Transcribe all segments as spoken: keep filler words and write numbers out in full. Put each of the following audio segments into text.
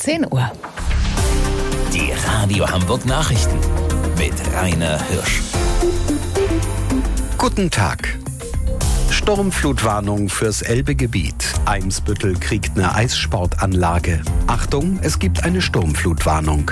zehn Uhr. Die Radio Hamburg Nachrichten mit Rainer Hirsch. Guten Tag. Sturmflutwarnung fürs Elbegebiet. Eimsbüttel kriegt eine Eissportanlage. Achtung, es gibt eine Sturmflutwarnung.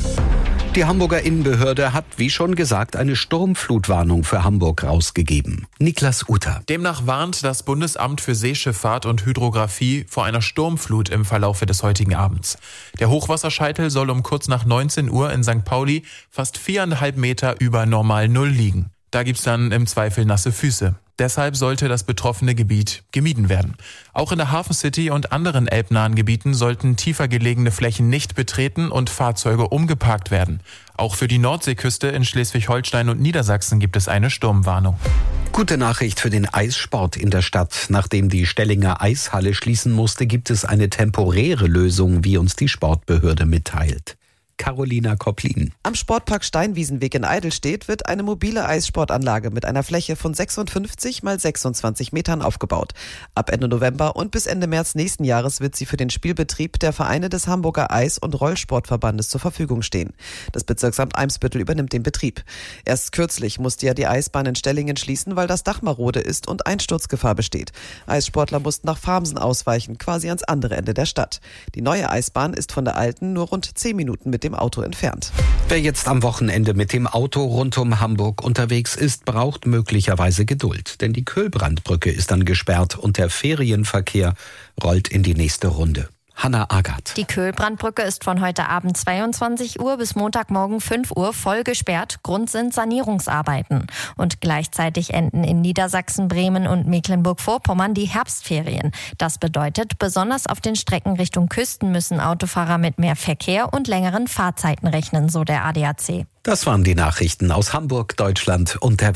Die Hamburger Innenbehörde hat, wie schon gesagt, eine Sturmflutwarnung für Hamburg rausgegeben. Niklas Uter. Demnach warnt das Bundesamt für Seeschifffahrt und Hydrographie vor einer Sturmflut im Verlaufe des heutigen Abends. Der Hochwasserscheitel soll um kurz nach neunzehn Uhr in Sankt Pauli fast viereinhalb Meter über Normal Null liegen. Da gibt's dann im Zweifel nasse Füße. Deshalb sollte das betroffene Gebiet gemieden werden. Auch in der Hafen City und anderen elbnahen Gebieten sollten tiefer gelegene Flächen nicht betreten und Fahrzeuge umgeparkt werden. Auch für die Nordseeküste in Schleswig-Holstein und Niedersachsen gibt es eine Sturmwarnung. Gute Nachricht für den Eissport in der Stadt. Nachdem die Stellinger Eishalle schließen musste, gibt es eine temporäre Lösung, wie uns die Sportbehörde mitteilt. Carolina Kopplin. Am Sportpark Steinwiesenweg in Eidelstedt wird eine mobile Eissportanlage mit einer Fläche von sechsundfünfzig mal sechsundzwanzig Metern aufgebaut. Ab Ende November und bis Ende März nächsten Jahres wird sie für den Spielbetrieb der Vereine des Hamburger Eis- und Rollsportverbandes zur Verfügung stehen. Das Bezirksamt Eimsbüttel übernimmt den Betrieb. Erst kürzlich musste ja die Eisbahn in Stellingen schließen, weil das Dach marode ist und Einsturzgefahr besteht. Eissportler mussten nach Farmsen ausweichen, quasi ans andere Ende der Stadt. Die neue Eisbahn ist von der alten nur rund zehn Minuten mit dem Auto entfernt. Wer jetzt am Wochenende mit dem Auto rund um Hamburg unterwegs ist, braucht möglicherweise Geduld. Denn die Köhlbrandbrücke ist dann gesperrt und der Ferienverkehr rollt in die nächste Runde. Hanna Agath. Die Köhlbrandbrücke ist von heute Abend zweiundzwanzig Uhr bis Montagmorgen fünf Uhr voll gesperrt. Grund sind Sanierungsarbeiten. Und gleichzeitig enden in Niedersachsen, Bremen und Mecklenburg-Vorpommern die Herbstferien. Das bedeutet, besonders auf den Strecken Richtung Küsten müssen Autofahrer mit mehr Verkehr und längeren Fahrzeiten rechnen, so der A D A C. Das waren die Nachrichten aus Hamburg, Deutschland und der Welt.